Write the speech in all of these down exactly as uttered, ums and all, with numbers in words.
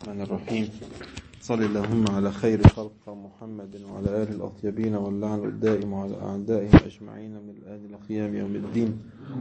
الرحمن الرحيم. صلى اللهم على خير خلق محمد وعلى آله الأطيبين واللعن الدائم على أعدائهم أجمعين من الآن لقيام يوم الدين.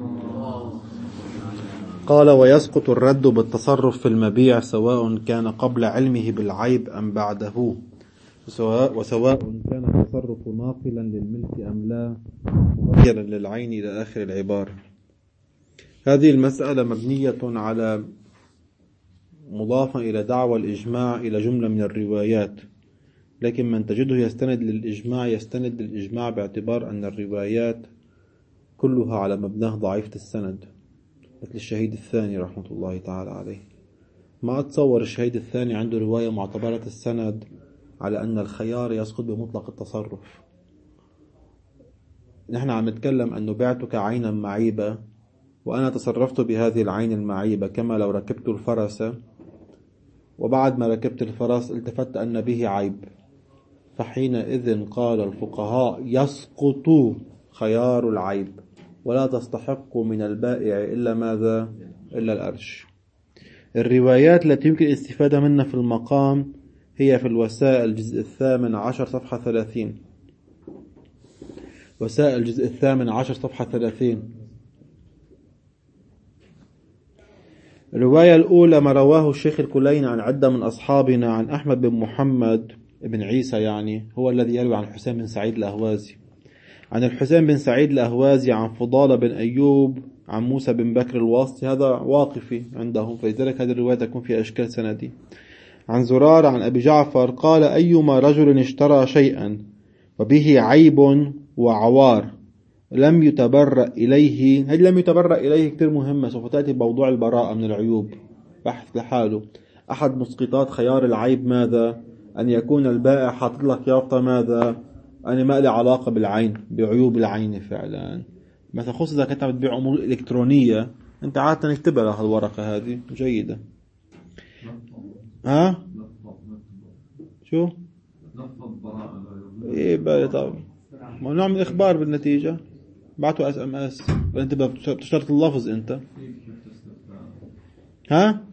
قال: ويسقط الرد بالتصرف في المبيع سواء كان قبل علمه بالعيب أم بعده، وسواء كان التصرف ناقلا للملك أم لا، مغيرا للعين إلى آخر العبارة. هذه المسألة مبنية على مضافا إلى دعوى الإجماع إلى جملة من الروايات، لكن من تجده يستند للإجماع يستند للإجماع باعتبار أن الروايات كلها على مبناه ضعيفة السند، مثل الشهيد الثاني رحمة الله تعالى عليه. ما أتصور الشهيد الثاني عنده رواية معتبرة السند على أن الخيار يسقط بمطلق التصرف. نحن عم نتكلم أنه بعتك عينا معيبة وأنا تصرفت بهذه العين المعيبة كما لو ركبت الفرس، وبعد ما ركبت الفرس التفت أن به عيب، فحينئذ قال الفقهاء يسقط خيار العيب ولا تستحق من البائع إلا ماذا؟ إلا الأرش. الروايات التي يمكن الاستفادة منها في المقام هي في الوسائل الجزء الثامن عشر صفحة ثلاثين. وسائل الجزء الثامن عشر صفحة ثلاثين. الرواية الأولى ما رواه الشيخ الكليني عن عدة من أصحابنا عن أحمد بن محمد بن عيسى، يعني هو الذي يروي عن الحسين بن سعيد الأهوازي، عن الحسين بن سعيد الأهوازي عن فضالة بن أيوب عن موسى بن بكر الواسطي، هذا واقفي عندهم، فلذلك هذه الرواية تكون فيها إشكال سندي. عن زرار عن أبي جعفر قال: أيما رجل اشترى شيئا وبه عيب وعوار لم يتبرأ إليه، هل لم يتبرأ إليه كتير مهمة، سوف تأتي بموضوع البراءة من العيوب بحث لحاله. أحد مسقطات خيار العيب ماذا؟ أن يكون البائع حاطط لك يافطة ماذا؟ أنا ما لي علاقة بالعين، بعيوب العين فعلا. مثلا خصوصا إذا كنت بتبيع أمور إلكترونية، أنت عادة اكتبها لها الورقة هذه جيدة. ها؟ شو؟ إيه بقى طب ما نوع من الإخبار بالنتيجة، بعتوا اس ام اس، انت بتشترط اللفظ انت. ها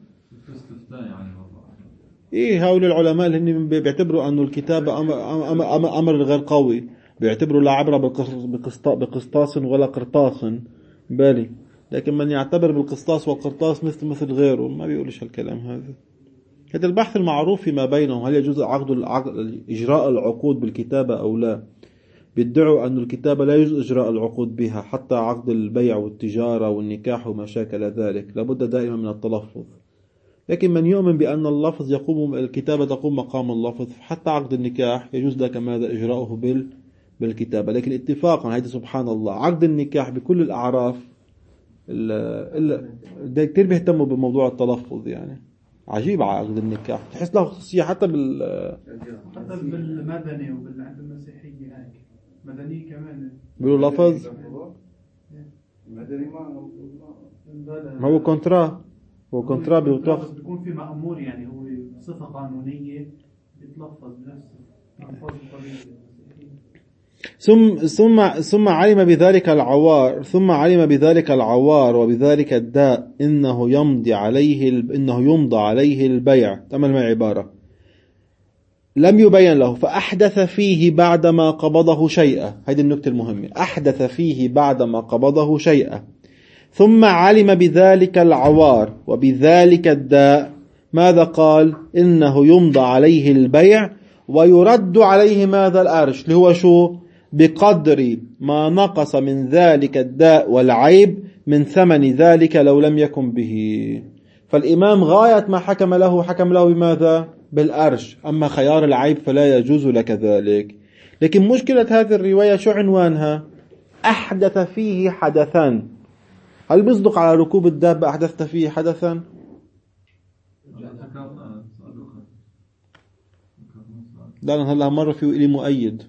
ايه هؤلاء العلماء اللي هم بيعتبروا انه الكتابة امر, أمر, أمر, أمر غير قوي، بيعتبروا لا عبرة بقسطاس ولا قرطاس بالي، لكن من يعتبر بالقسطاس والقرطاس مثل مثل غيره ما بيقولش هالكلام هذا. هذا البحث المعروف فيما بينهم، هل يجوز عقد العقد اجراء العقود بالكتابة او لا. بيدعوا أن الكتابة لا يجوز إجراء العقود بها، حتى عقد البيع والتجارة والنكاح وما شاكل ذلك لابد دائما من التلفظ. لكن من يؤمن بأن اللفظ يقوم الكتابة تقوم مقام اللفظ، حتى عقد النكاح يجوز لك ماذا إجراؤه بال بالكتابة. لكن اتفاقا هذا سبحان الله عقد النكاح بكل الأعراف إلا ده كتير بيهتموا بموضوع التلفظ، يعني عجيب عقد النكاح تحس له خصوصية حتى بال حتى بالمدني وبالعهد المسيحي هيك مدني كمان بيقولوا لفظ مدني ما هو كونترا، هو كونترا بيوتوخ بيكون في مأمور، يعني هو صفة قانونية بيتلفظ بنفسه ألفاظ الطبيعية. ثم ثم ثم علم بذلك العوار ثم علم بذلك العوار وبذلك الداء انه يمضي عليه انه يمضى عليه البيع. تمام عبارة لم يبين له فأحدث فيه بعدما قبضه شيئا، هذه النكتة المهمة، أحدث فيه بعدما قبضه شيئا، ثم علم بذلك العوار وبذلك الداء، ماذا قال؟ إنه يمضى عليه البيع ويرد عليه ماذا؟ الأرش، اللي هو شو؟ بقدر ما نقص من ذلك الداء والعيب من ثمن ذلك لو لم يكن به. فالإمام غاية ما حكم له حكم له بماذا؟ بالأرش. أما خيار العيب فلا يجوز لك ذلك. لكن مشكلة هذه الرواية شو عنوانها؟ أحدث فيه حدثا. هل بيصدق على ركوب الدابة أحدثت فيه حدثا؟ لا هلا مرة فيه إلي مؤيد،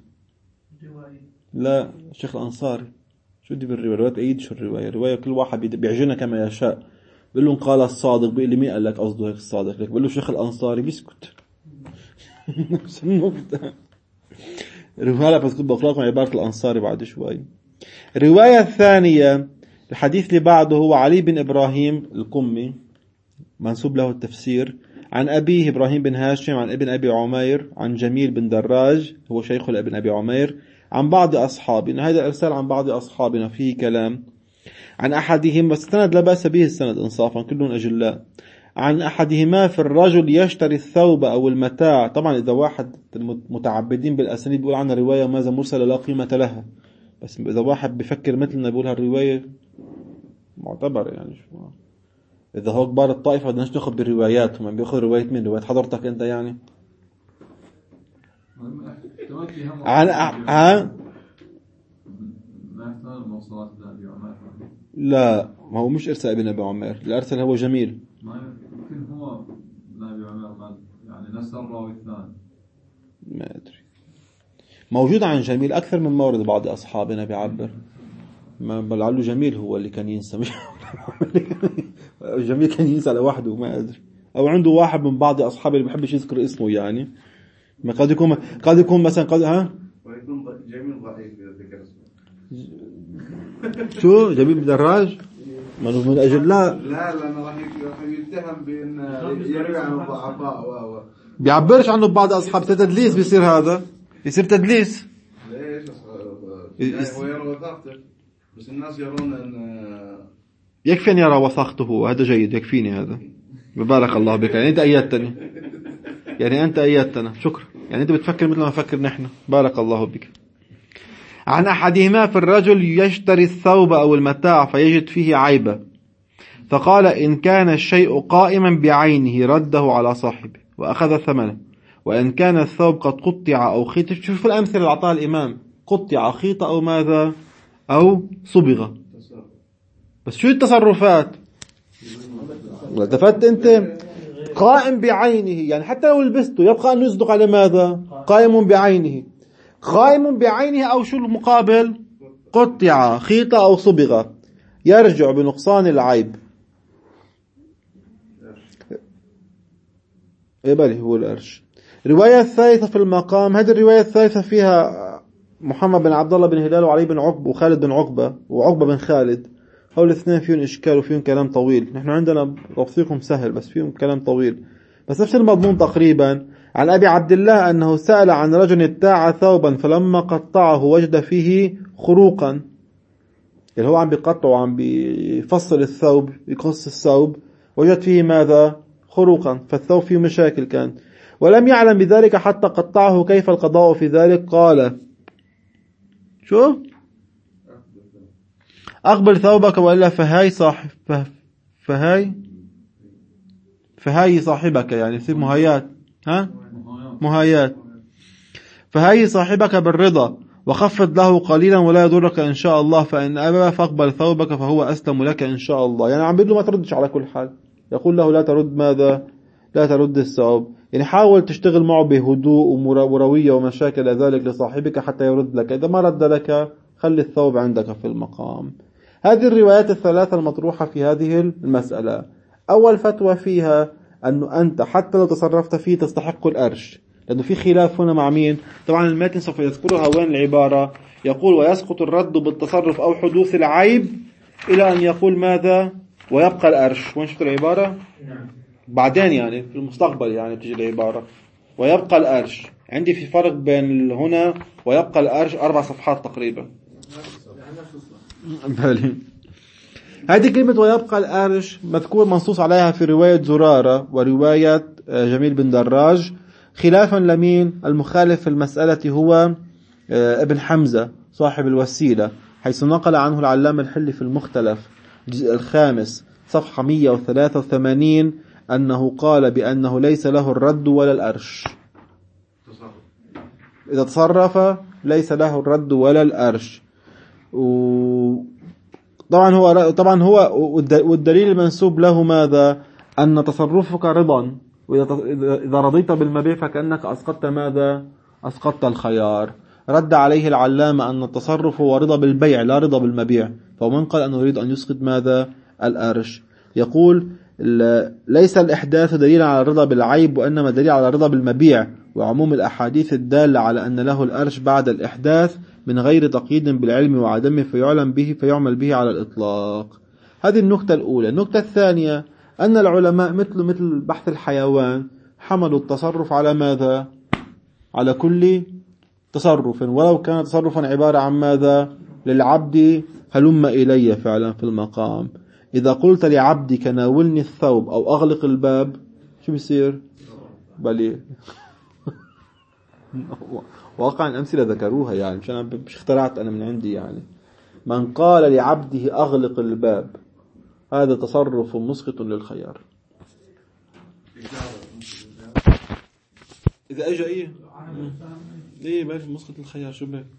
لا الشيخ الأنصاري. شو دي بالرواية أيد؟ شو الرواية؟ الرواية كل واحد بيعجنها كما يشاء، بيقول لهم قال الصادق، بيقول لي مين قال لك قصده هيك الصادق، لك بيقول له الشيخ الأنصاري بيسكت. نفس النقطة. الرواية بس كنت بقرأ لكم عبارة الأنصاري بعد شوي. الرواية الثانية الحديث اللي بعده هو علي بن إبراهيم القمي منسوب له التفسير عن أبيه إبراهيم بن هاشم عن ابن أبي عمير عن جميل بن دراج هو شيخ ابن أبي عمير عن بعض أصحابنا. هذا الإرسال عن بعض أصحابنا فيه كلام. عن أحدهم، بس السند لا بأس به السند إنصافا كلهم أجلاء. عن أحدهما في الرجل يشتري الثوب أو المتاع. طبعا إذا واحد متعبدين بالأسانيد بيقول عنها رواية ماذا مرسلة لا قيمة لها، بس إذا واحد بفكر مثلنا بيقول هالرواية معتبر يعني شو. إذا هو كبار الطائفة بدناش ناخذ بالروايات، هم بياخذ رواية من رواية حضرتك أنت يعني. عن عن لا، ما هو مش إرسال ابن أبي عمير، الأرسل هو جميل. يمكن هو ابن أبي عمير يعني نفس الراوي الثاني، ما أدري. موجود عن جميل أكثر من مورد بعض أصحابنا بيعبر، ما بلعله جميل هو اللي كان ينسى، مش جميل كان ينسى لوحده، ما أدري، أو عنده واحد من بعض أصحابه اللي بحبش يذكر اسمه يعني. ما قد يكون قد يكون مثلا قد ها ويكون جميل ضعيف ذكر اسمه. شو جميل بدراج من أجل لا لا لأنه راح يتهم بأن يروي عن الضعفاء و بيعبرش عنه بعض أصحاب. تدليس بيصير، هذا يصير تدليس. ليش؟ هو يرى وثاقته بس الناس يرون أن يكفي أن يرى وثاقته، هذا جيد، يكفيني هذا. ببارك الله بك، يعني أنت أيدتني، يعني أنت أيدتنا، شكرا. يعني أنت بتفكر مثل ما نفكر نحن، بارك الله بك. عن أحدهما في الرجل يشتري الثوب أو المتاع فيجد فيه عيبا، فقال إن كان الشيء قائما بعينه رده على صاحبه وأخذ ثمنه، وإن كان الثوب قد قطع أو خيط. شوف الأمثلة اللي أعطاها الإمام، قطع خيط أو ماذا أو صبغ. بس شو التصرفات؟ التفت أنت قائم بعينه، يعني حتى لو لبسته يبقى أن يصدق على ماذا؟ قائم بعينه. قائم بعينه أو شو المقابل؟ قطع خيط أو صبغ، يرجع بنقصان العيب. إبالي هو الأرش. رواية الثالثة في المقام، هذه الرواية الثالثة فيها محمد بن عبد الله بن هلال وعلي بن عقبة وخالد بن عقبة وعقبة بن خالد. هؤلاء الاثنين فيهم إشكال وفيهم كلام طويل. نحن عندنا توثيقهم سهل بس فيهم كلام طويل، بس نفس المضمون تقريبا. عن أبي عبد الله أنه سأل عن رجل ابتاع ثوبا فلما قطعه وجد فيه خروقا، اللي هو عم بيقطع وعم بيفصل الثوب يقص الثوب، وجد فيه ماذا؟ خروقا، فالثوب فيه مشاكل كان، ولم يعلم بذلك حتى قطعه. كيف القضاء في ذلك؟ قال شو؟ أقبل ثوبك وإلا فهاي صاحب فهاي فهاي صاحبك، يعني في مهايات، ها مهايات. فهاي صاحبك بالرضا وخفض له قليلا ولا يضرك إن شاء الله، فإن أبى فاقبل ثوبك فهو أسلم لك إن شاء الله. يعني عم بيقول له ما تردش على كل حال، يقول له لا ترد ماذا؟ لا ترد الثوب. يعني حاول تشتغل معه بهدوء ومروية ومشاكل ذلك لصاحبك حتى يرد لك. إذا ما رد لك خلي الثوب عندك في المقام. هذه الروايات الثلاثة المطروحة في هذه المسألة. أول فتوى فيها أنه أنت حتى لو تصرفت فيه تستحق الأرش، لأنه في خلاف هنا مع مين؟ طبعا الماتن سوف يذكرها وين العبارة، يقول ويسقط الرد بالتصرف أو حدوث العيب إلى أن يقول ماذا؟ ويبقى الأرش. وين شفت العبارة؟ بعدين يعني في المستقبل يعني تجي العبارة ويبقى الأرش. عندي في فرق بين هنا ويبقى الأرش أربع صفحات تقريبا. هذه كلمة ويبقى الأرش مذكور منصوص عليها في رواية زرارة ورواية جميل بن دراج، خلافا لمين؟ المخالف في المسألة هو ابن حمزة صاحب الوسيلة، حيث نقل عنه العلامة الحلي في المختلف الجزء الخامس صفحة مئة وثلاثة وثمانين أنه قال بأنه ليس له الرد ولا الأرش. إذا تصرف ليس له الرد ولا الأرش. طبعا هو طبعا هو والدليل المنسوب له ماذا؟ أن تصرفك رضا، وإذا رضيت بالمبيع فكأنك أسقطت ماذا؟ أسقطت الخيار. رد عليه العلامة أن التصرف هو رضا بالبيع لا رضا بالمبيع، فمن قال أنه يريد أن يسقط ماذا؟ الأرش. يقول ليس الإحداث دليلا على الرضا بالعيب، وإنما دليل على الرضا بالمبيع، وعموم الأحاديث الدالة على أن له الأرش بعد الإحداث من غير تقييد بالعلم وعدمه فيعلم به فيعمل به على الإطلاق. هذه النقطة الأولى. النقطة الثانية أن العلماء مثل مثل بحث الحيوان حملوا التصرف على ماذا؟ على كل تصرف، ولو كان تصرفا عبارة عن ماذا؟ للعبد هلم إلي فعلا في المقام. إذا قلت لعبدك ناولني الثوب أو أغلق الباب شو بيصير؟ بلي واقعا الأمثلة ذكروها يعني، مش أنا مش اخترعت أنا من عندي يعني. من قال لعبده أغلق الباب هذا تصرف مسخط للخيار. إذا أجا إيه إيه باش مسخط للخيار شو بك.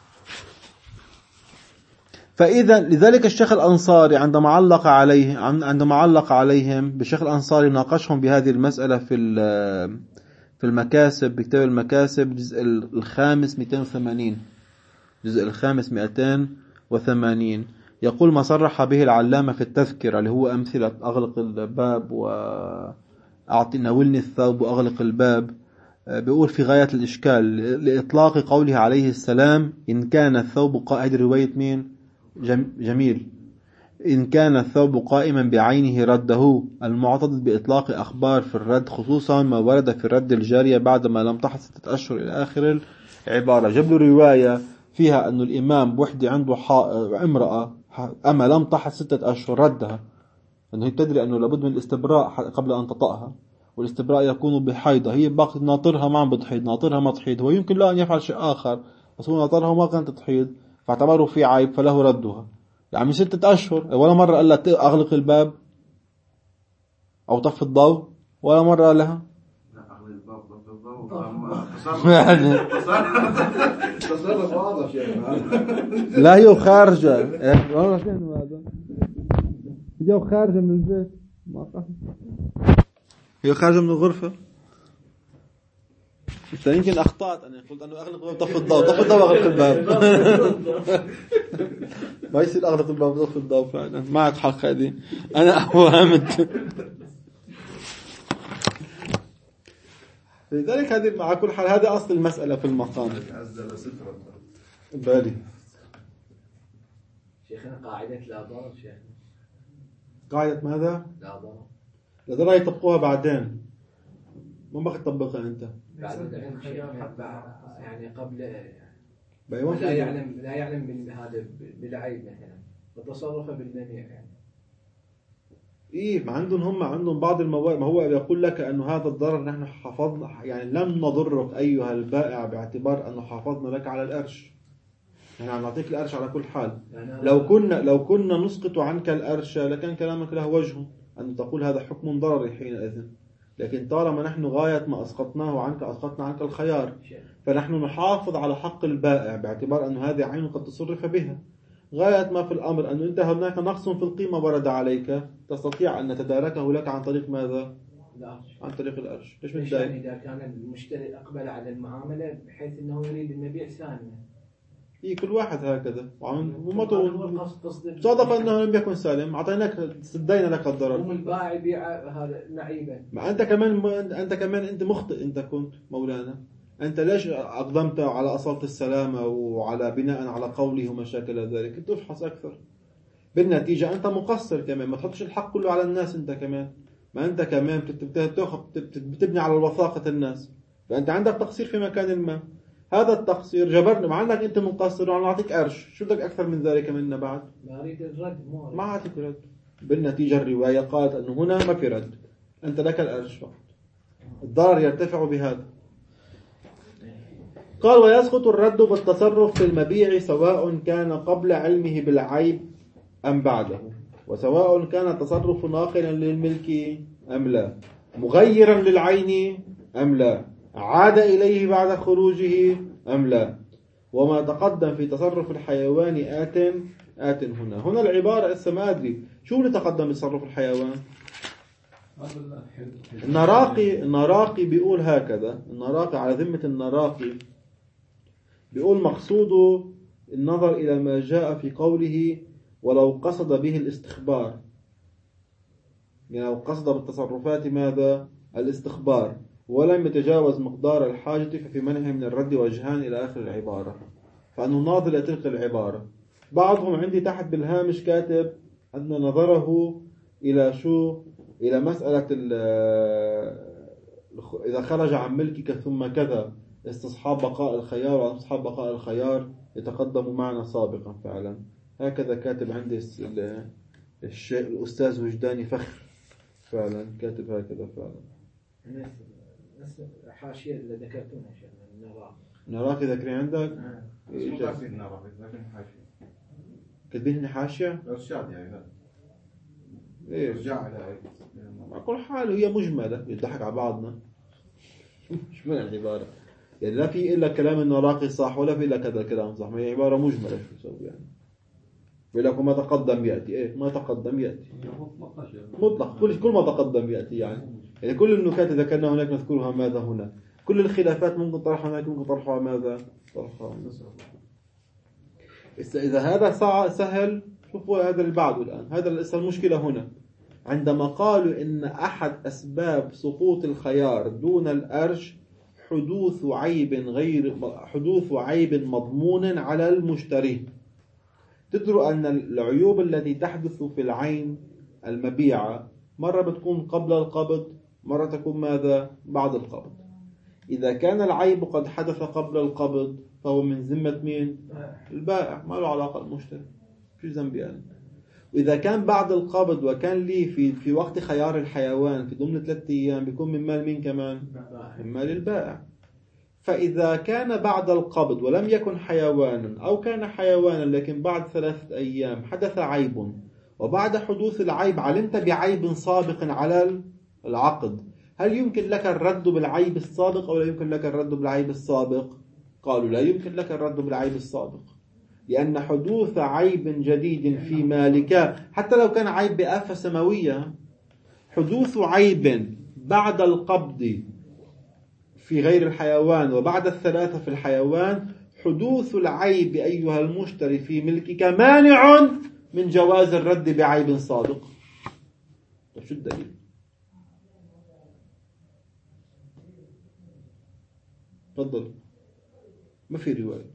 فإذا لذلك الشيخ الأنصاري عندما علق عليه عندما علق عليهم بالشيخ الأنصاري ناقشهم بهذه المسألة في في المكاسب بكتاب المكاسب الجزء الخامس مئتين وثمانين الجزء الخامس مئتين وثمانين يقول ما صرح به العلامة في التذكرة اللي هو أمثلة أغلق الباب وأعطي ناولني الثوب وأغلق الباب. بيقول في غاية الإشكال لإطلاق قوله عليه السلام إن كان الثوب قائد رواية مين؟ جميل. إن كان الثوب قائما بعينه رده المعتضد بإطلاق أخبار في الرد خصوصا ما ورد في الرد الجارية بعد ما لم تحص ستة أشهر إلى آخر العبارة. جاب له رواية فيها أن الإمام بوحدة عنده امرأة أما لم تحص ستة أشهر ردها، أنه هي تدري أنه لابد من الاستبراء قبل أن تطأها، والاستبراء يكون بحيضة، هي باقي ناطرها ما عم بتحيض ناطرها ما تحيض، هو يمكن له أن يفعل شيء آخر بس هو ناطرها وما كانت تحيض فاعتبره في عيب فله ردها. يعني ستة أشهر ولا مرة قال لها أغلق الباب أو طفي الضوء ولا مرة قال لها أغلق الباب طفي الضوء يعني تصرف واضح يعني. لا هي خارجة والله فين هذا هي خارجة من البيت ما هي خارجة من الغرفة. يمكن أخطأت أنا قلت أنه أغلق الباب طفي الضوء طفي الضوء أغلق الباب ما يصير أغلق الباب طفي الضوء فعلا معك حق هذه أنا أوهمت. لذلك هذه مع كل حال هذا أصل المسألة في المقام. بالي شيخنا قاعدة لا ضرر شيخنا قاعدة ماذا؟ لا ضرر لا ضرر يطبقوها بعدين ما بقى تطبقها أنت بعد يعني قبل يعني لا يعلم لا يعلم من هذا بالعيب مثلا وتصرفه بالجميع يعني. إيه ما عندهم هم عندهم بعض المواد ما هو يقول لك أنه هذا الضرر نحن حافظنا يعني لم نضرك أيها البائع باعتبار أنه حافظنا لك على القرش يعني عم نعطيك القرش على كل حال. لو كنا لو كنا نسقط عنك القرش لكان كلامك له وجه أن تقول هذا حكم ضرري حينئذ، لكن طالما نحن غاية ما أسقطناه عنك أسقطنا عنك الخيار فنحن نحافظ على حق البائع باعتبار أن هذه عين قد تصرف بها. غاية ما في الأمر أن أنت هناك نقص في القيمة ورد عليك تستطيع أن نتداركه لك عن طريق ماذا؟ الأرش. عن طريق الأرش. ليش متضايق؟ يعني إذا كان المشتري أقبل على المعاملة بحيث أنه يريد المبيع ثانية. إيه كل واحد هكذا وما صادف أنه لم يكن سالم أعطيناك سدينا لك الضرر. هم البائع يبيع هذا نعيبة. ما أنت كمان أنت كمان أنت مخطئ أنت كنت مولانا. أنت ليش أقدمت على أصالة السلامة وعلى بناء على قوله وما شاكل ذلك؟ أنت تفحص أكثر. بالنتيجة أنت مقصر كمان ما تحطش الحق كله على الناس أنت كمان. ما أنت كمان بتبني على الوثاقة الناس فأنت عندك تقصير في مكان ما. هذا التقصير جبرنا مع أنك أنت مقصر وعم نعطيك قرش شو بدك أكثر من ذلك منا بعد؟ ما أريد الرد مو ما أعطيك رد. بالنتيجة الرواية قالت أنه هنا ما في رد أنت لك القرش فقط. الضرر يرتفع بهذا. قال ويسقط الرد بالتصرف في المبيع سواء كان قبل علمه بالعيب أم بعده وسواء كان التصرف ناقلا للملك أم لا مغيرا للعين أم لا عاد إليه بعد خروجه أم لا. وما تقدم في تصرف الحيوان آت آت هنا هنا العبارة اسم ما أدري شو اللي تقدم بتصرف الحيوان. النراقي النراقي بيقول هكذا. النراقي على ذمة النراقي بيقول مقصوده النظر إلى ما جاء في قوله ولو قصد به الاستخبار يعني لو قصد بالتصرفات ماذا الاستخبار ولم يتجاوز مقدار الحاجة ففي منعه من الرد وجهان إلى آخر العبارة. فأنه ناظر إلى تلك العبارة. بعضهم عندي تحت بالهامش كاتب أن نظره إلى شو إلى مسألة إذا خرج عن ملكك ثم كذا استصحاب بقاء الخيار واستصحاب بقاء الخيار يتقدم معنا سابقا فعلا. هكذا كاتب عندي الشيء الأستاذ وجداني فخر فعلا، كاتب هكذا فعلا. نفس حاشية اللي ذكرتونها النراقي. نراقي ذكري عندك؟ شو قصدي نراقي؟ لكن حاشية. كاتبين حاشية؟ إرشاد يعني لا. إيه؟ رجع على على كل حال هي مجملة يضحك على بعضنا. مش من العبارة يعني لا في إلا كلام النراقي صح ولا في إلا كذا كلام صح، ما هي عبارة مجملة شو يسوي يعني. بيقول لك ما تقدم يأتي، إيه ما تقدم يأتي مطلق، كل كل ما تقدم يأتي يعني. يعني كل النكات ذكرنا هناك نذكرها ماذا هنا، كل الخلافات ممكن طرحها هناك ممكن طرحها ماذا طرحها. إذا هذا سهل شوفوا هذا اللي بعده الآن. هذا لسه المشكلة هنا عندما قالوا إن أحد أسباب سقوط الخيار دون الأرش حدوث عيب غير حدوث عيب مضمون على المشتري. تدروا أن العيوب التي تحدث في العين المبيعة مرة بتكون قبل القبض، مرة تكون ماذا بعد القبض. إذا كان العيب قد حدث قبل القبض فهو من ذمة مين؟ البائع، ما له علاقة المشتري، شو ذنبي أنا. وإذا كان بعد القبض وكان لي في في وقت خيار الحيوان في ضمن ثلاثة أيام بيكون من مال مين كمان؟ من مال البائع. فإذا كان بعد القبض ولم يكن حيوانا أو كان حيوانا لكن بعد ثلاثة أيام حدث عيب، وبعد حدوث العيب علمت بعيب سابق على العقد، هل يمكن لك الرد بالعيب السابق أو لا يمكن لك الرد بالعيب السابق؟ قالوا لا يمكن لك الرد بالعيب السابق، لأن حدوث عيب جديد في مالك حتى لو كان عيب بآفة سماوية، حدوث عيب بعد القبض في غير الحيوان وبعد الثلاثة في الحيوان، حدوث العيب أيها المشتري في ملكك مانع من جواز الرد بعيب سابق. شو الدليل؟ تفضل. ما في رواية.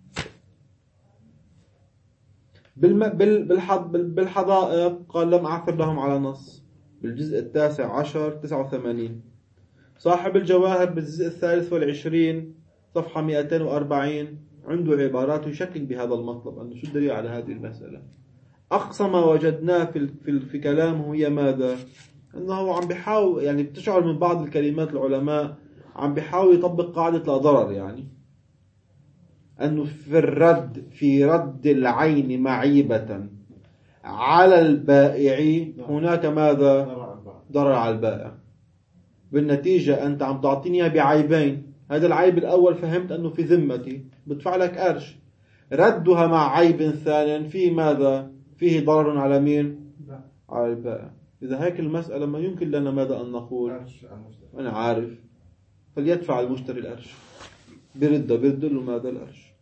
بالحدائق قال لم أعثر لهم على نص بالجزء التاسع عشر تسعة وثمانين. صاحب الجواهر بالجزء الثالث والعشرين صفحة مئتين وأربعين عنده عبارات يشكك بهذا المطلب أنه شو الدليل على هذه المسألة. أقصى ما وجدناه في في في كلامه هي ماذا؟ أنه عم بيحاول يعني بتشعر من بعض الكلمات العلماء عم بيحاول يطبق قاعدة لا ضرر، يعني أنه في الرد في رد العين معيبة على البائع هناك ماذا؟ ضرر على البائع. بالنتيجة أنت عم تعطيني بعيبين، هذا العيب الأول فهمت أنه في ذمتي بدفع لك قرش، ردها مع عيب ثاني في ماذا؟ فيه ضرر على مين؟ على البائع. إذا هيك المسألة ما يمكن لنا ماذا أن نقول؟ أنا عارف فليدفع المشتري القرش، برده برد له ماذا القرش.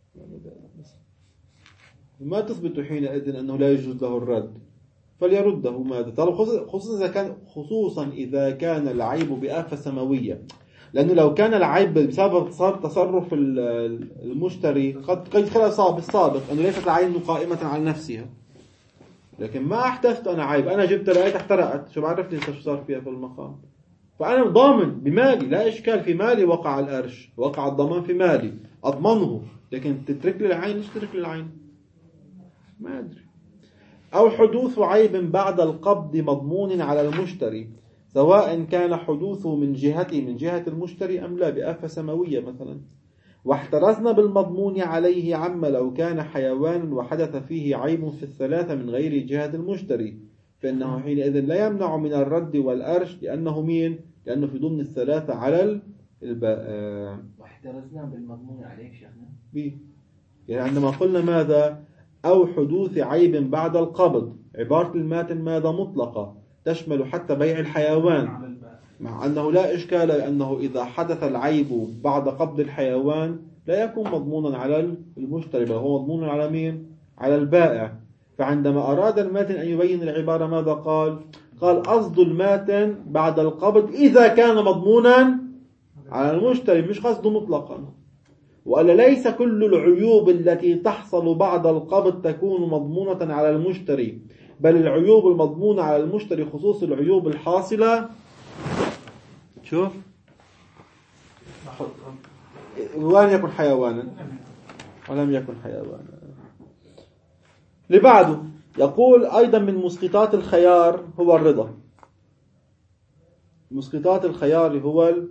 ما تثبت حينئذ أنه لا يجوز له الرد فليرده ماذا؟ طالما خصوصا إذا كان خصوصا إذا كان العيب بآفة سماوية، لأنه لو كان العيب بسبب تصرف المشتري قد يدخلها صعب السابق أنه ليست العين قائمة على نفسها، لكن ما أحدثت أنا عيب، أنا جبت لقيت احترقت، شو بعرفني أنت شو صار فيها في المقام، فأنا ضامن بمالي، لا إشكال في مالي، وقع القرش وقع الضمان في مالي أضمنه، لكن تترك لي العين ليش تترك لي العين؟ ما أدري. أو حدوث عيب بعد القبض مضمون على المشتري سواء كان حدوثه من جهته من جهة المشتري أم لا بآفة سماوية مثلا، واحترزنا بالمضمون عليه عما لو كان حيوان وحدث فيه عيب في الثلاثة من غير جهة المشتري، فإنه حينئذ لا يمنع من الرد والأرش لأنه مين؟ لأنه في ضمن الثلاثة على الباء. واحترزنا بالمضمون عليه شيخنا بي يعني عندما قلنا ماذا؟ أو حدوث عيب بعد القبض، عبارة الماتن ماذا؟ مطلقة تشمل حتى بيع الحيوان، مع أنه لا إشكال لأنه إذا حدث العيب بعد قبض الحيوان لا يكون مضمونا على المشتري بل هو مضمون على مين؟ على البائع. فعندما أراد الماتن أن يبين العبارة ماذا قال؟ قال قصد الماتن بعد القبض إذا كان مضمونا على المشتري، مش قصده مطلقا. وألا ليس كل العيوب التي تحصل بعد القبض تكون مضمونة على المشتري، بل العيوب المضمونة على المشتري خصوص العيوب الحاصلة شوف ولم يكن حيوانا ولم يكن حيوانا. لبعده يقول أيضا من مسقطات الخيار هو الرضا. مسقطات الخيار هو ال...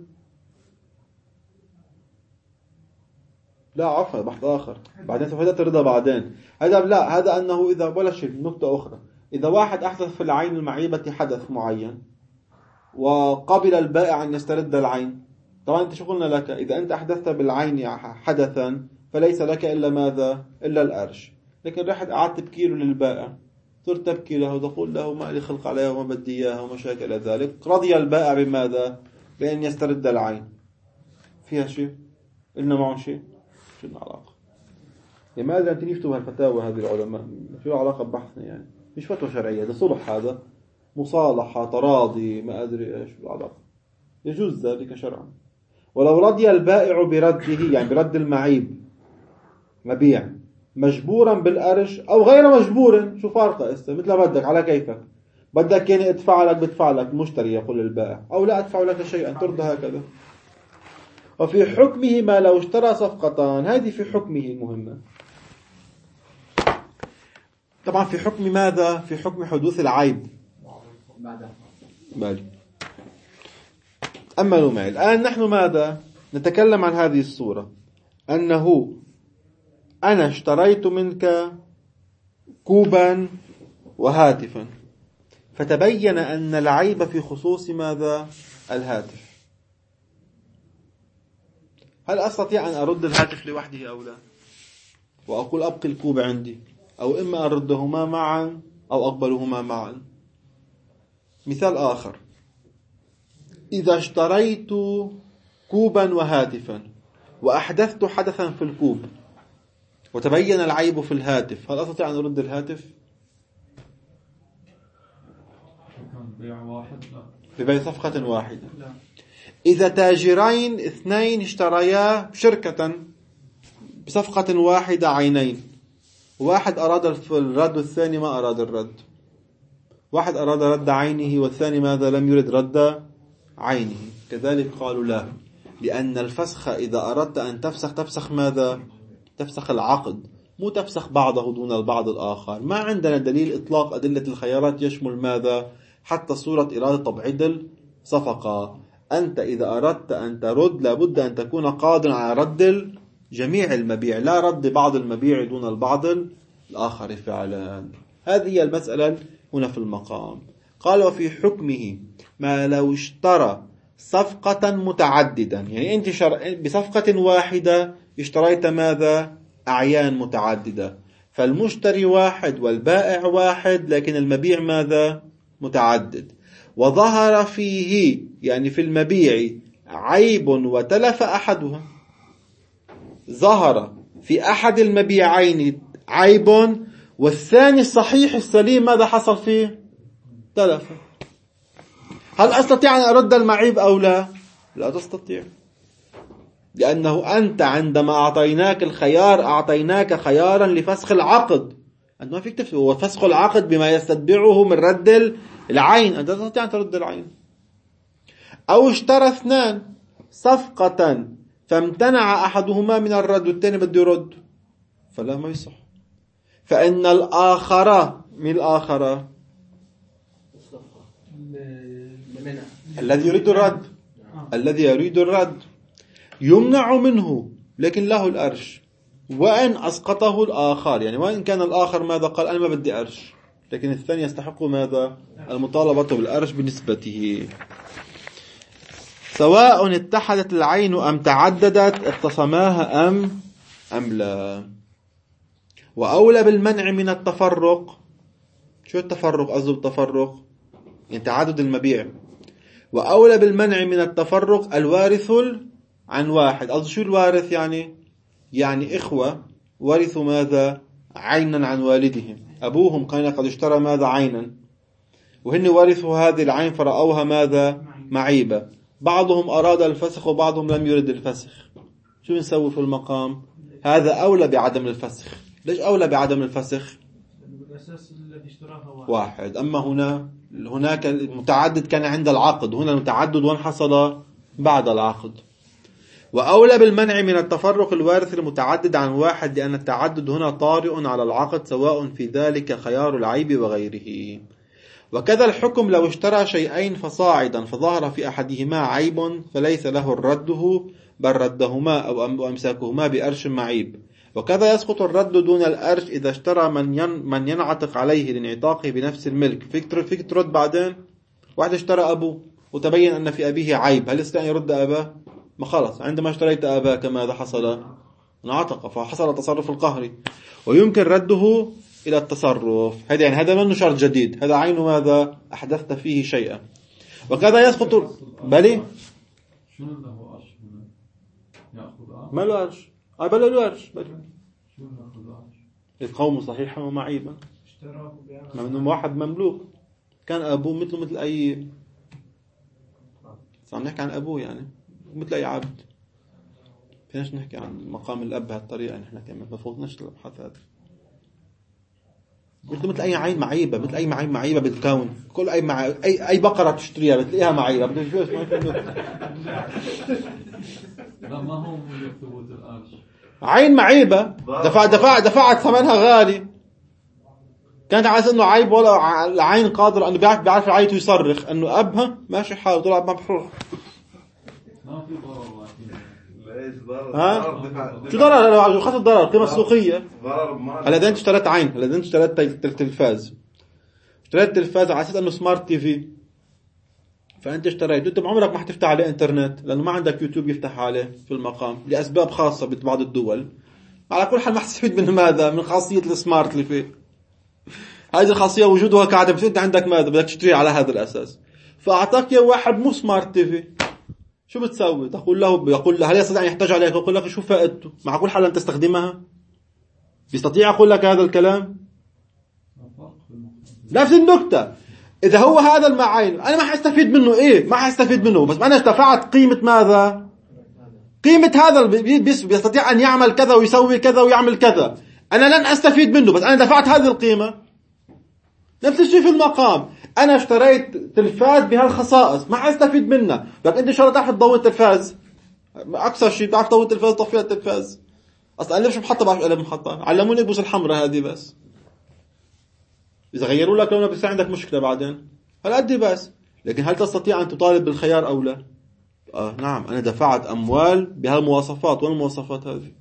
لا عفوا بحث آخر بعدين سوف الرضا بعدين. هذا لا هذا أنه إذا ولا شيء نقطة أخرى إذا واحد أحدث في العين المعيبة حدث معين وقبل البائع أن يسترد العين. طبعا أنت شو قلنا لك إذا أنت أحدثت بالعين حدثا فليس لك إلا ماذا إلا الأرش. لكن رحت قعدت تبكي له للبائع صرت تبكي له وتقول له ما لي خلق عليها وما بدي إياها وما شاكل ذلك. رضي البائع بماذا بأن يسترد العين. فيها شيء إلنا معه شيء شو العلاقة؟ لماذا أنت يكتبوا هالفتاوى هذه العلماء شو علاقة ببحثنا يعني مش فتوى شرعية ده صلح هذا مصالحة تراضي ما أدري إيش العلاقة. يجوز ذلك شرعا. ولو رضي البائع برده يعني برد المعيب مبيع مجبورا بالأرش أو غير مجبور شو فارقة إسا مثل ما بدك على كيفك. بدك يعني ادفع لك بدفع لك مشتري يقول للبائع أو لا أدفع لك شيئا ترضى هكذا. وفي حكمه ما لو اشترى صفقتان هذه في حكمه مهمة. طبعا في حكم ماذا في حكم حدوث العيب بالي. أملوا معي الآن نحن ماذا نتكلم عن هذه الصورة أنه أنا اشتريت منك كوبا وهاتفا فتبين أن العيب في خصوص ماذا الهاتف. هل أستطيع أن أرد الهاتف لوحده أو لا وأقول أبقي الكوب عندي أو إما أردهما معا أو أقبلهما معا. مثال آخر إذا اشتريت كوبا وهاتفا وأحدثت حدثا في الكوب وتبين العيب في الهاتف هل أستطيع أن أرد الهاتف؟ بيع واحد لا ببيع صفقة واحدة. إذا تاجرين اثنين اشتريا شركة بصفقة واحدة عينين واحد أراد الرد والثاني ما أراد الرد. واحد أراد رد عينه والثاني ماذا لم يرد رد عينه. كذلك قالوا لا لأن الفسخ إذا أردت أن تفسخ تفسخ ماذا تفسخ العقد مو تفسخ بعضه دون البعض الآخر. ما عندنا دليل إطلاق أدلة الخيارات يشمل ماذا حتى صورة إرادة تبعيد الصفقة. أنت إذا أردت أن ترد لابد أن تكون قادرا على رد جميع المبيع لا رد بعض المبيع دون البعض الآخر فعلا. هذه هي المسألة هنا في المقام. قال وفي حكمه ما لو اشترى صفقة متعددا يعني أنت بصفقة واحدة اشتريت ماذا أعيان متعددة فالمشتري واحد والبائع واحد لكن المبيع ماذا متعدد وظهر فيه يعني في المبيع عيب وتلف أحدها. ظهر في أحد المبيعين عيب والثاني الصحيح السليم ماذا حصل فيه تلف. هل أستطيع أن أرد المعيب أو لا لا تستطيع لأنه أنت عندما أعطيناك الخيار أعطيناك خيارا لفسخ العقد. أنت ما فيك تفسخ هو فسخ العقد بما يستتبعه من رد العين. أنت تستطيع أن ترد العين. أو اشترى اثنان صفقة فامتنع أحدهما من الرد والثاني بده يرد فلا ما يصح. فإن الآخر من الآخر الذي يريد الرد الذي يريد الرد يمنع منه لكن له الأرش وإن أسقطه الآخر يعني وإن كان الآخر ماذا قال أنا ما بدي أرش لكن الثاني يستحق ماذا المطالبة بالأرش بنسبته. سواء اتحدت العين أم تعددت اختصماها أم أم لا. وأولى بالمنع من التفرق. شو التفرق قصده التفرق يعني تعدد المبيع. وأولى بالمنع من التفرق الوارث عن واحد. قصده شو الوارث يعني يعني إخوة ورثوا ماذا عينا عن والدهم أبوهم كان قد اشترى ماذا عينا وهن ورثوا هذه العين فرأوها ماذا معيبة. بعضهم أراد الفسخ وبعضهم لم يرد الفسخ. شو نسوي في المقام هذا أولى بعدم الفسخ. ليش أولى بعدم الفسخ الأساس الذي اشتراها واحد. واحد. أما هنا هناك المتعدد كان عند العقد، هنا المتعدد وان حصل بعد العقد. وأولى بالمنع من التفرق الوارث المتعدد عن واحد، لأن التعدد هنا طارئ على العقد سواء في ذلك خيار العيب وغيره. وكذا الحكم لو اشترى شيئين فصاعدا فظهر في أحدهما عيب فليس له رده، بل ردهما أو أمساكهما بأرش معيب. وكذا يسقط الرد دون الأرش إذا اشترى من ين من ينعتق عليه لانعتاقه بنفس الملك. فيك فيك ترد بعدين واحد اشترى أبوه وتبين أن في أبيه عيب، هل يستطيع يرد أباه؟ ما خلص عندما اشتريت أباك ماذا حصل؟ انعتق، فحصل التصرف القهري ويمكن رده إلى التصرف. هذا يعني هذا منه شرط جديد، هذا عين ماذا؟ أحدثت فيه شيئا. وكذا يسقط بلي شنو له أرش هنا؟ يأخذ أرش؟ ما له أرش، أي بلا له أرش بلي. شنو يأخذ أرش؟ القوم صحيحا ومعيبا، اشتراه بأمر. ما منهم واحد مملوك كان أبوه مثله مثل أي، عم نحكي عن أبوه يعني مثل أي عبد. فيناش نحكي عن مقام الأب بهالطريقة، نحن كمان ما فوتناش الأبحاث هذه. مثل مثل أي عين معيبة، مثل أي عين معيبة بالكون، كل أي مع أي أي بقرة تشتريها بتلاقيها معيبة. لا ما هو ثبوت الأرش. عين معيبة دفع دفع دفعت ثمنها غالي، كانت على أساس إنه عيب، ولا العين قادر إنه بيعرف بيعرف العين يصرخ إنه أبها ماشي حاله طلع مبحور. ما في ضرر لكن. ليش ضرر؟ ها؟ ضرر شو ضرر؟ لو خاطر ضرر قيمة سوقية. ضرر ما هلا أنت اشتريت عين، هلا أنت اشتريت تلفاز، اشتريت تلفاز على أساس إنه سمارت تي في، فأنت اشتريته أنت بعمرك ما حتفتح عليه إنترنت لأنه ما عندك يوتيوب يفتح عليه في المقام لأسباب خاصة ببعض الدول. على كل حال ما حتستفيد من ماذا؟ من خاصية السمارت اللي فيه. هذه الخاصية وجودها قاعدة، بس أنت عندك ماذا؟ بدك تشتري على هذا الأساس. فأعطاك يا واحد مو سمارت تي في، شو بتسوي؟ تقول له يقول له هل يستطيع أن يحتاج عليك؟ يقول لك شو فائدته؟ مع كل حال أن تستخدمها؟ بيستطيع يقول لك هذا الكلام؟ نفس النكتة. إذا هو هذا المعين أنا ما حستفيد منه، إيه ما حستفيد منه، بس أنا دفعت قيمة ماذا؟ قيمة هذا بيستطيع أن يعمل كذا ويسوي كذا ويعمل كذا، أنا لن أستفيد منه بس أنا دفعت هذه القيمة. نفس الشيء في المقام، أنا اشتريت تلفاز بهالخصائص ما حستفيد منها، لكن أنت شو تعرف تضوي التلفاز؟ أكثر شيء تعرف تضوي التلفاز طفيها التلفاز. أصلا أنا ليش محطة بعرف قلب محطة؟ علموني البوس الحمراء هذه بس. إذا غيروا لك لونها بس عندك مشكلة بعدين. هل أدي بس، لكن هل تستطيع أن تطالب بالخيار أو لا؟ آه نعم أنا دفعت أموال بهالمواصفات، وين المواصفات هذه؟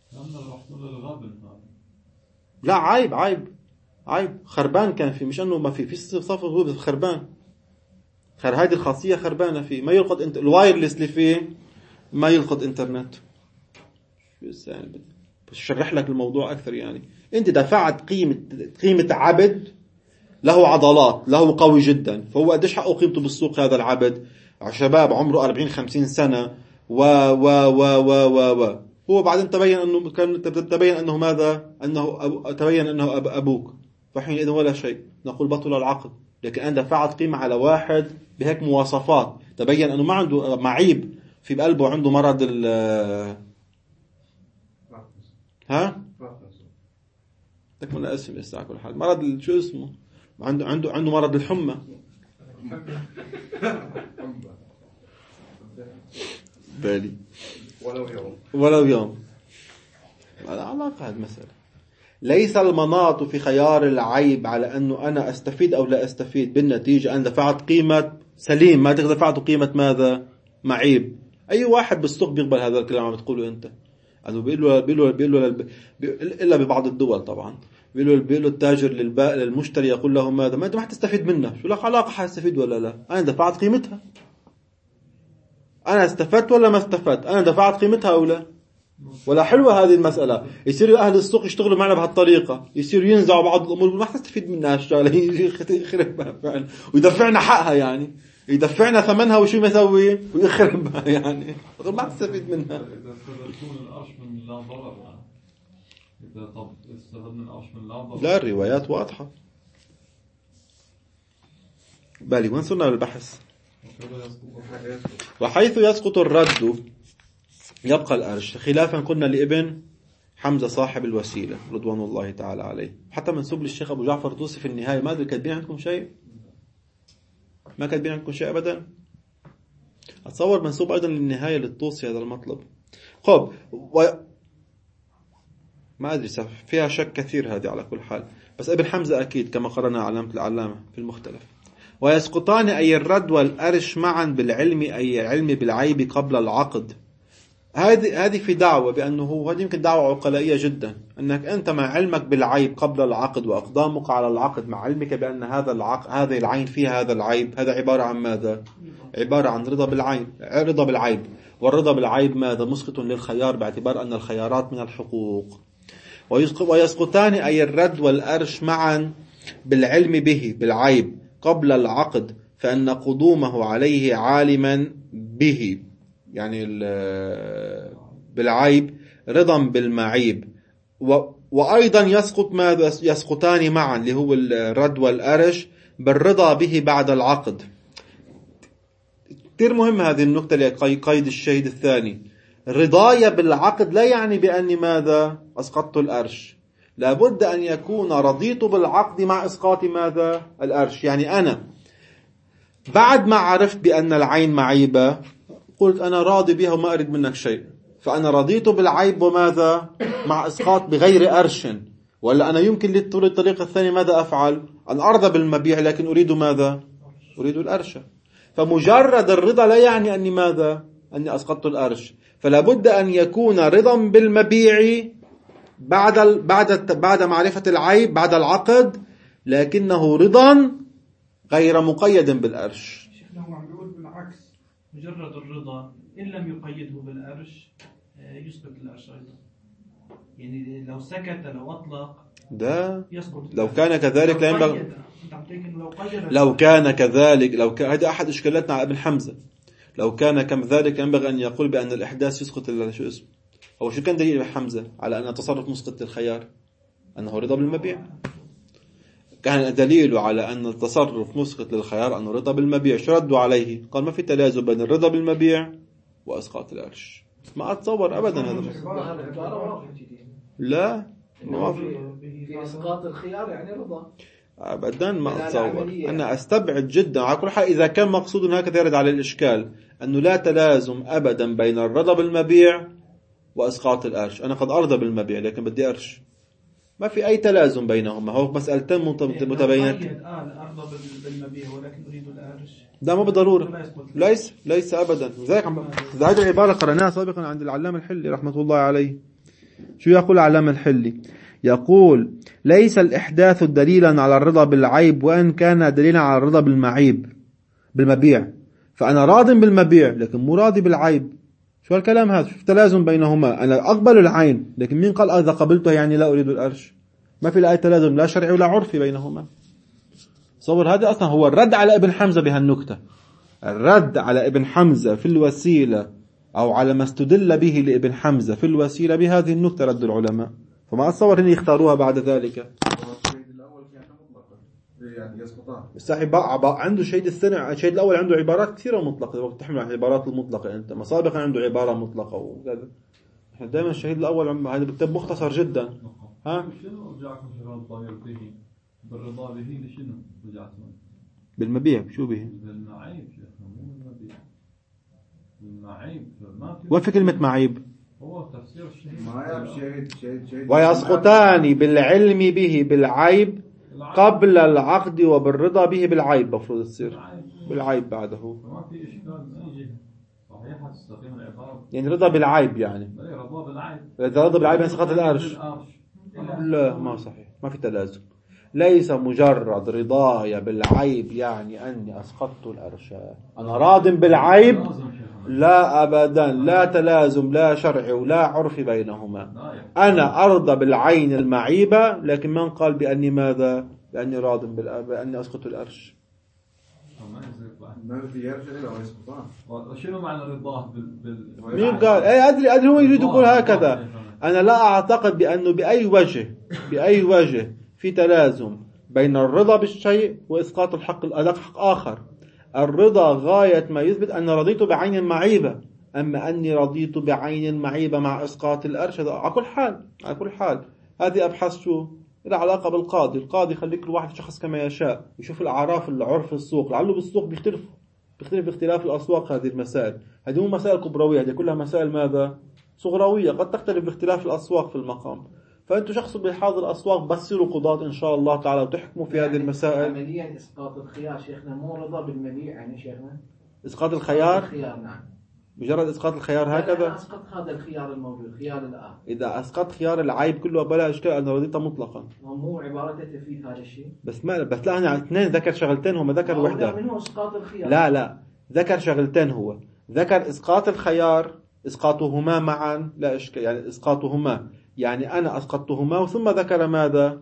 لا عيب عيب عيب خربان كان فيه، مش أنه ما في في صفر هو بس خربان. خر هذه الخاصية خربانة فيه، ما يلقط انت الوايرلس اللي فيه ما يلقط إنترنت. شو السالب؟ بس شرح لك الموضوع أكثر. يعني أنت دفعت قيمة قيمة عبد له عضلات، له قوي جدا، فهو قديش حقه قيمته بالسوق هذا العبد؟ شباب عمره أربعين خمسين سنة و و و و و و هو بعدين تبين أنه كان تبين أنه ماذا؟ أنه أبو تبين أنه أب أبوك، فحينئذ ولا شيء نقول بطل العقد. لكن أنا دفعت قيمة على واحد بهيك مواصفات تبين أنه ما عنده معيب في بقلبه، عنده مرض ال ها تكمل اسم استاع كل حال مرض شو اسمه، عنده عنده عنده مرض الحمى. بالي ولو يوم ولو يوم. على علاقة هذه المسألة. ليس المناط في خيار العيب على أنه أنا أستفيد أو لا أستفيد، بالنتيجة أنا دفعت قيمة سليم، ما تقدر دفعت قيمة ماذا؟ معيب. أي واحد بالسوق بيقبل هذا الكلام عم بتقوله أنت؟ أنه بيقولوا بيقولوا بيقولوا إلا ببعض الدول طبعا بيقولوا بيقولوا التاجر للبائع للمشتري يقول له ماذا؟ ما أنت ما حتستفيد منها. شو لك علاقة حتستفيد ولا لا؟ أنا دفعت قيمتها، أنا استفدت ولا ما استفدت؟ أنا دفعت قيمتها أو لا؟ ولا حلوة هذه المسألة. يصير أهل السوق يشتغلوا معنا بهالطريقة، يصير ينزعوا بعض الأمور ما حتستفيد منها الشغلة، يخربها فعلا ويدفعنا حقها، يعني يدفعنا ثمنها وشو ما يسوي ويخربها، يعني ما تستفيد منها. إذا استفدتون الأرش من لا ضرر، إذا طب استفدنا الأرش من لا ضرر. لا الروايات واضحة. بالي وين صرنا بالبحث؟ وحيث يسقط الرد يبقى الأرش، خلافا قلنا لابن حمزة صاحب الوسيلة رضوان الله تعالى عليه. حتى منسوب للشيخ أبو جعفر الطوسي في النهاية. ما أدري كاتبين عندكم شيء؟ ما كاتبين عندكم شيء أبدا؟ أتصور منسوب أيضا للنهاية للطوسي هذا المطلب. خب و... ما أدري فيها شك كثير هذه على كل حال، بس ابن حمزة أكيد كما قرأنا علامة العلامة في المختلف. ويسقطان أي الرد والأرش معا بالعلم أي علم بالعيب قبل العقد. هذه هذه في دعوة بأنه هذه يمكن دعوة عقلائية جدا، أنك أنت مع علمك بالعيب قبل العقد وأقدامك على العقد مع علمك بأن هذا العقد هذه العين فيها هذا العيب، هذا عبارة عن ماذا؟ عبارة عن رضا بالعين، رضا بالعيب. والرضا بالعيب ماذا؟ مسقط للخيار باعتبار أن الخيارات من الحقوق. ويسقطان أي الرد والأرش معا بالعلم به بالعيب قبل العقد فأن قدومه عليه عالما به، يعني بالعيب رضا بالمعيب. وأيضا يسقط ماذا؟ يسقطان معا اللي هو الرد والأرش بالرضا به بعد العقد. كثير مهم هذه النقطة لقيد الشهيد الثاني. رضايا بالعقد لا يعني بأني ماذا؟ أسقطت الأرش. لابد أن يكون رضيت بالعقد مع إسقاط ماذا؟ الأرش. يعني أنا بعد ما عرفت بأن العين معيبة قلت أنا راضي بها وما أريد منك شيء، فأنا رضيت بالعيب وماذا؟ مع إسقاط بغير أرش. ولا أنا يمكن للطريقة الثانية ماذا أفعل؟ أن أرضى بالمبيع لكن أريد ماذا؟ أريد الأرش. فمجرد الرضا لا يعني أني ماذا؟ أني أسقطت الأرش. فلا بد أن يكون رضا بالمبيع بعد بعد بعد معرفة العيب بعد العقد، لكنه رضا غير مقيد بالأرش. شيخنا هو عم بيقول بالعكس، مجرد الرضا إن لم يقيده بالأرش يسقط الأرش أيضا. يعني لو سكت لو أطلق ده يسقط. لو كان كذلك لا ينبغي. لو, لو كان كذلك لو كان هذا أحد إشكالاتنا على ابن حمزة. لو كان كذلك ينبغي أن يقول بأن الإحداث يسقط شو اسمه. هو شو كان دليل ابن حمزة على أن التصرف مسقط للخيار؟ أنه رضا بالمبيع. كان دليله على أن التصرف مسقط للخيار أنه رضا بالمبيع. شو ردوا عليه؟ قال ما في تلازم بين الرضا بالمبيع وإسقاط الأرش. ما أتصور أبدا هذا. لا في إسقاط الخيار يعني رضا أبدا ما أتصور. أنا أستبعد جدا على كل حال إذا كان مقصود هكذا يرد على الإشكال أنه لا تلازم أبدا بين الرضا بالمبيع وإسقاط الأرش. أنا قد أرضى بالمبيع لكن بدي أرش، ما في أي تلازم بينهما. هو مسألتين متباينات. أرضى بالمبيع ولكن أريد الأرش، ده ما بالضرورة. ليس ليس أبدا. لذلك هذه العبارة قرأناها سابقا عند العلامة الحلي رحمة الله عليه. شو يقول العلامة الحلي؟ يقول ليس الإحداث دليلا على الرضا بالعيب وإن كان دليلا على الرضا بالمعيب بالمبيع. فأنا راض بالمبيع لكن مو راضي بالعيب. شو الكلام هذا؟ شو تلازم بينهما؟ أنا أقبل العين لكن مين قال إذا قبلته يعني لا أريد الأرش؟ ما في لا تلازم لا شرعي ولا عرفي بينهما. صور هذا أصلا هو الرد على ابن حمزة بهالنكتة. الرد على ابن حمزة في الوسيلة أو على ما استدل به لابن حمزة في الوسيلة بهذه النكتة رد العلماء. فما أتصور أن يختاروها بعد ذلك. يعني يسقطان. الساحب عنده شهيد الثاني، الشهيد الأول عنده عبارات كثيرة مطلقة وقت تحمل على العبارات المطلقة. أنت ما سابقا عنده عبارة مطلقة وكذا. إحنا دائما الشهيد الأول هذا بالتب مختصر جدا. ها؟ شنو رجعكم شباب ضاير به بالرضا به لشنو رجعتم؟ بالمبيع. شو به؟ بالمعيب شيخنا مو بالمبيع. بالمعيب ما في. وين في كلمة معيب؟ هو تفسير الشهيد. معيب شهيد شهيد شهيد. ويسقطان بالعلم به بالعيب قبل العقد وبالرضا به بالعيب. مفروض تصير بالعيب بعده. ما في إشكال من أي جهة. صحيح تستقيم العبارة. يعني رضا بالعيب يعني. لا رضا بالعيب. إذا رضا بالعيب يسقط الأرش. لا ما صحيح. ما في تلازم. ليس مجرد رضاي بالعيب يعني أني أسقطت الأرش. أنا راض بالعيب لا أبدا. لا تلازم لا شرعي ولا عرفي بينهما. أنا أرضى بالعين المعيبة لكن من قال بأني ماذا؟ بأني راض بأني أسقط الأرش. ما في يرجع إلى ويسقطان. شنو معنى رضاه بال مين قال؟ أي أدري أدري هو يريد يقول هكذا. أنا لا أعتقد بأنه بأي وجه بأي وجه في تلازم بين الرضا بالشيء وإسقاط الحق الأدق حق آخر. الرضا غاية ما يثبت أن رضيت بعين معيبة أما أني رضيت بعين معيبة مع إسقاط الأرش، على كل حال على كل حال هذه أبحث شو لها علاقة بالقاضي. القاضي خليك الواحد شخص كما يشاء، يشوف الأعراف العرف السوق، لعله بالسوق بيختلف بيختلف باختلاف الأسواق هذه المسائل. هذه مو مسائل كبروية، هذه كلها مسائل ماذا؟ صغروية، قد تختلف باختلاف الأسواق في المقام. فأنتوا شخص بهذه الأسواق بصيروا قضاة إن شاء الله تعالى وتحكموا في هذه المسائل. عمليا إسقاط الخيار شيخنا مو رضا بالمبيع يعني شيخنا؟ إسقاط الخيار؟ الخيار نعم. مجرد إسقاط الخيار هكذا؟ أسقط هذا الخيار الموجود، خيار الآن. إذا أسقط خيار العيب كله بلا إشكال، أنا رضيت مطلقا. مو عبارة تفيد هذا الشيء. بس ما بس لا، أنا اثنين ذكر شغلتين، هم ذكر وحدة. منه إسقاط الخيار. لا لا، ذكر شغلتين، هو ذكر إسقاط الخيار، إسقاطهما معا لا إشكال، يعني إسقاطهما يعني أنا أسقطتهما، ثم ذكر ماذا؟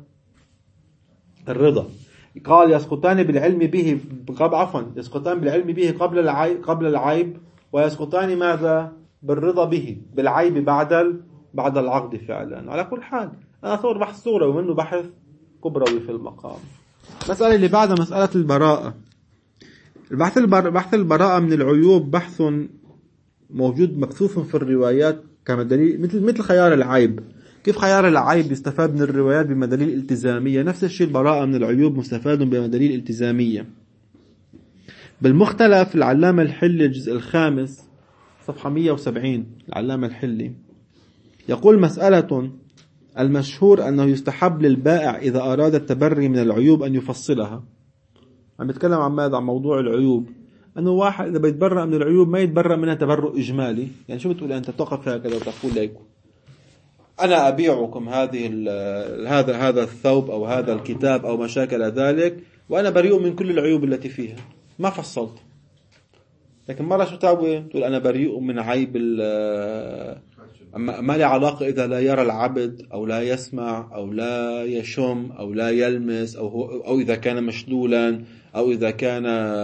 الرضا. قال يسقطان بالعلم به قبل عفوا يسقطان بالعلم به قبل العيب قبل العيب ويسقطان ماذا؟ بالرضا به بالعيب بعد بعد العقد فعلا. على كل حال أنا أصور بحث صورة ومنه بحث كبروي في المقام. مسألة اللي بعدها مسألة البراءة. البحث البر... بحث البراءة من العيوب بحث موجود مبثوث في الروايات كمدليل، مثل مثل خيار العيب. كيف خيار العيب يستفاد من الروايات بمدليل التزامية، نفس الشيء البراءة من العيوب مستفاد بمدليل التزامية. بالمختلف العلامة الحلي الجزء الخامس صفحة مئة وسبعين، العلامة الحلي يقول مسألة المشهور أنه يستحب للبائع إذا أراد التبري من العيوب أن يفصلها. عم يتكلم عن ماذا؟ عن موضوع العيوب، أنه واحد إذا بيتبرأ من العيوب ما يتبرأ منها تبرؤ إجمالي. يعني شو بتقول أنت؟ تقف هكذا وتقول لكم أنا أبيعكم هذه هذا هذا الثوب أو هذا الكتاب أو ما شاكل ذلك، وأنا بريء من كل العيوب التي فيها، ما فصلت. لكن مرة شو تسوي؟ تقول أنا بريء من عيب ما لي علاقة إذا لا يرى العبد أو لا يسمع أو لا يشم أو لا يلمس أو هو أو إذا كان مشلولا أو إذا كان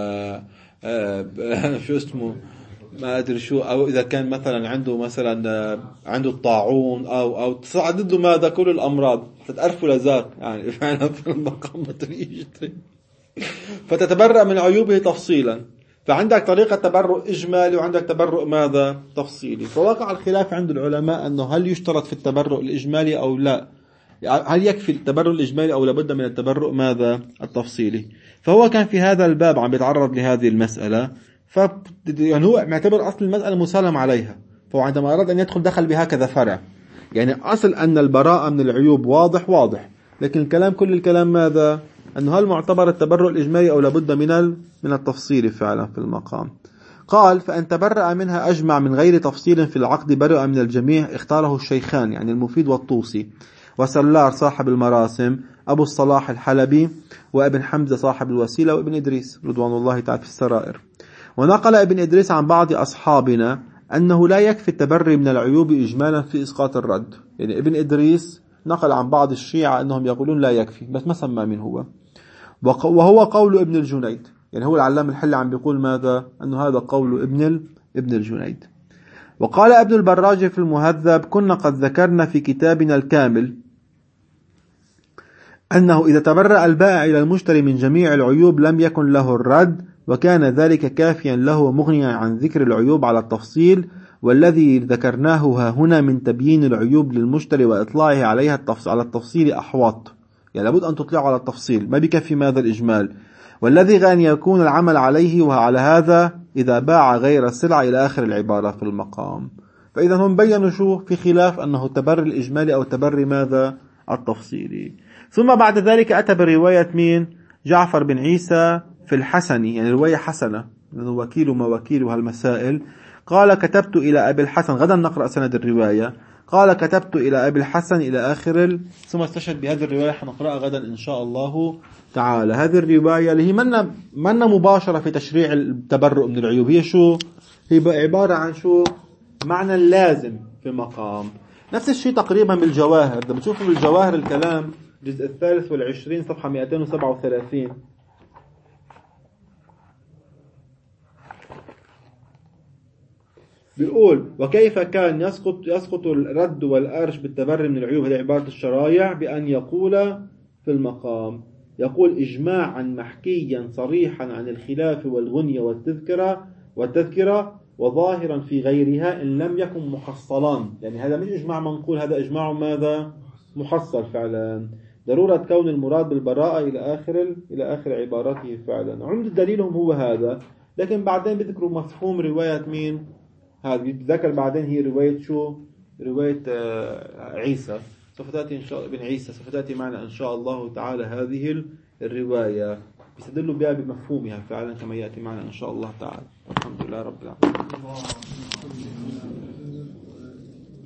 شو اسمه ما أدري شو، أو إذا كان مثلا عنده مثلا عنده الطاعون أو أو تصعد له ماذا كل الأمراض تتعرفوا لذات يعني فعلا في المقام يشتري، فتتبرأ من عيوبه تفصيلا. فعندك طريقة تبرؤ إجمالي وعندك تبرؤ ماذا تفصيلي. فوقع الخلاف عند العلماء أنه هل يشترط في التبرؤ الإجمالي أو لا، هل يكفي التبرؤ الإجمالي أو لابد من التبرؤ ماذا التفصيلي. فهو كان في هذا الباب عم يتعرض لهذه المسألة، ف يعني هو معتبر أصل المسألة مسلم عليها، فهو عندما أراد أن يدخل دخل بهكذا فرع. يعني أصل أن البراءة من العيوب واضح واضح، لكن الكلام كل الكلام ماذا؟ أنه هل معتبر التبرؤ الإجمالي أو لابد من من التفصيل فعلا في المقام. قال فأن تبرأ منها أجمع من غير تفصيل في العقد برأ من الجميع، اختاره الشيخان يعني المفيد والطوسي وسلار صاحب المراسم، أبو الصلاح الحلبي، وابن حمزة صاحب الوسيلة، وابن إدريس رضوان الله تعالى في السرائر. ونقل ابن إدريس عن بعض أصحابنا أنه لا يكفي التبري من العيوب إجمالا في إسقاط الرد. يعني ابن إدريس نقل عن بعض الشيعة أنهم يقولون لا يكفي، بس ما سمى من هو، وهو قول ابن الجنيد. يعني هو العلام الحلي عم بيقول ماذا؟ أنه هذا قول ابن ابن الجنيد. وقال ابن البراج في المهذب كنا قد ذكرنا في كتابنا الكامل أنه إذا تبرأ البائع إلى المشتري من جميع العيوب لم يكن له الرد، وكان ذلك كافيا له مغنيا عن ذكر العيوب على التفصيل، والذي ذكرناه ها هنا من تبيين العيوب للمشتري وإطلاعه عليها التفصيل على التفصيل أحوط. يعني لابد أن تطلع على التفصيل، ما بكفي ماذا الإجمال، والذي غان يكون العمل عليه، وعلى هذا إذا باع غير السلعة إلى آخر العبارة في المقام. فإذا هم بيّنوا شو في خلاف أنه تبري الإجمالي أو تبري ماذا التفصيلي. ثم بعد ذلك أتى برواية مين؟ جعفر بن عيسى في الحسني، يعني رواية حسنة لأنه وكيل مواكيلها المسائل. قال كتبت إلى أبي الحسن، غدا نقرأ سند الرواية. قال كتبت إلى أبي الحسن إلى آخر ال... ثم استشهد بهذه الرواية حنقرأها غدا إن شاء الله تعالى. هذه الرواية اللي هي منا منا مباشرة في تشريع التبرؤ من العيوب، هي شو؟ هي عبارة عن شو؟ معنى اللازم في مقام. نفس الشيء تقريبا بالجواهر، إذا بتشوفوا بالجواهر الكلام الجزء الثالث والعشرين صفحة مئتين وسبعة وثلاثين، بيقول وكيف كان يسقط يسقط الرد والأرش بالتبري من العيوب. هذه عبارة الشرايع بأن يقول في المقام، يقول إجماعا محكيا صريحا عن الخلاف والغنية والتذكرة والتذكرة وظاهرا في غيرها إن لم يكن محصلان. يعني هذا مش إجماع منقول، هذا إجماع ماذا؟ محصل فعلا. ضرورة كون المراد بالبراءة إلى آخر إلى آخر عبارته فعلا. عمد دليلهم هو هذا، لكن بعدين بذكروا مفهوم رواية مين؟ هذا بيتذكر بعدين هي رواية شو؟ رواية عيسى، سوف تأتي إن شاء بن عيسى سوف تأتي معنا إن شاء الله تعالى هذه الرواية، بيستدلوا بها بمفهومها فعلا كما يأتي معنا إن شاء الله تعالى. الحمد لله رب العالمين.